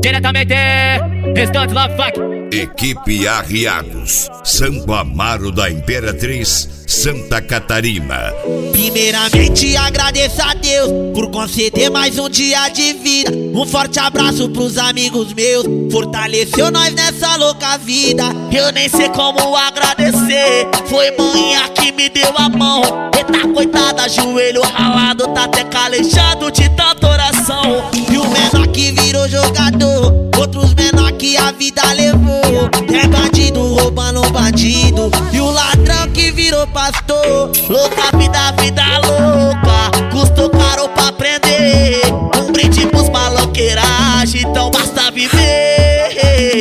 Diretamente, Restante Love Funk. Equipe Arriados, Santo Amaro da Imperatriz, Santa Catarina. Primeiramente agradeço a Deus por conceder mais um dia de vida. Um forte abraço pros amigos meus, fortaleceu nós nessa louca vida. Eu nem sei como agradecer, foi manhã que me deu a mão. Eita coitada, joelho ralado, tá até calejado de tanta oração. E o menor que virou jogador, outros menor que a vida levou. É bandido roubando bandido, e o ladrão que virou pastor. Louca vida, vida louca, custou caro pra aprender. Um brinde pros maloqueiragem, então basta viver.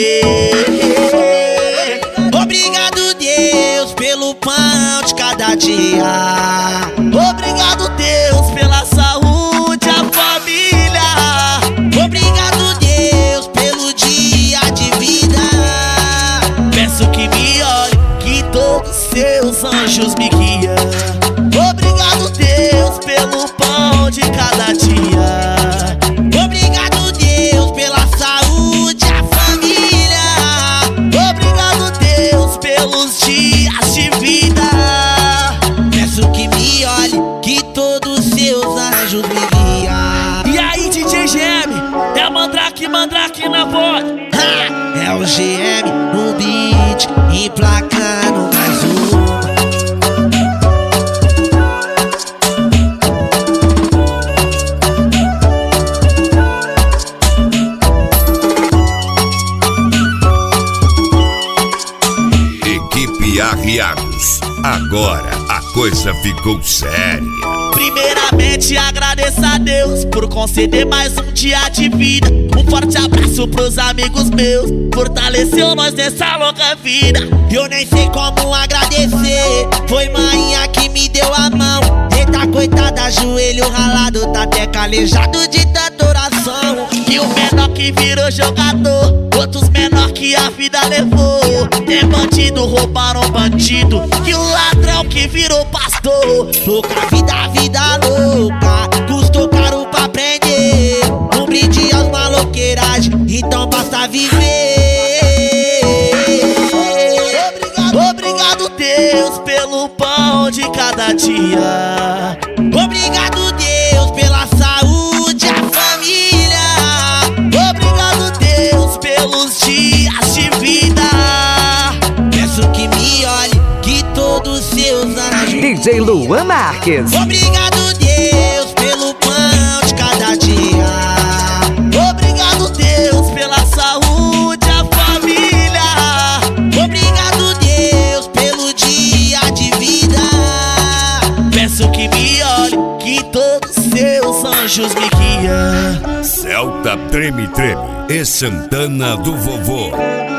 Obrigado Deus pelo pão de cada dia. Obrigado Deus pela saúde, a família. Obrigado Deus pelo dia de vida. Peço que me olhe, que todos seus anjos me guiam. Obrigado Deus pelo pão de cada dia. Obrigado Deus pela saúde, a família. Obrigado Deus pelos dias de vida. Peço que me olhe, que todos seus anjos me guiam. E aí DJ GM, é Mandrake na voz. É o GM no beat, emplacando mais uma. Equipe Arriados, agora a coisa ficou séria. Primeiramente agradeço a Deus por conceder mais um dia de vida. Um forte abraço pros amigos meus, fortaleceu nós nessa louca vida. Eu nem sei como agradecer, foi manhã que me deu a mão. Eita coitada, joelho ralado, tá até calejado de tanta oração. E o menor que virou jogador, outros menor que a vida levou. Tem bandido roubaram bandido, e o ladrão que virou pastor. Louca vida, vida louca, custou caro pra aprender. Um brinde aos maloqueiragem, então basta viver. Obrigado Deus pelo pão de cada dia. Obrigado Deus pela saúde, a família. Obrigado Deus pelos dias de vida. Peço que me olhe, que todos seus anjos. DJ Luan Marques. Obrigado Deus pelo pão de cada dia. Obrigado Deus pela saúde, a família. Obrigado Deus pelo dia de vida. Peço que me olhe, que todos seus anjos me guiam. Celta Treme Treme e Santana do Vovô.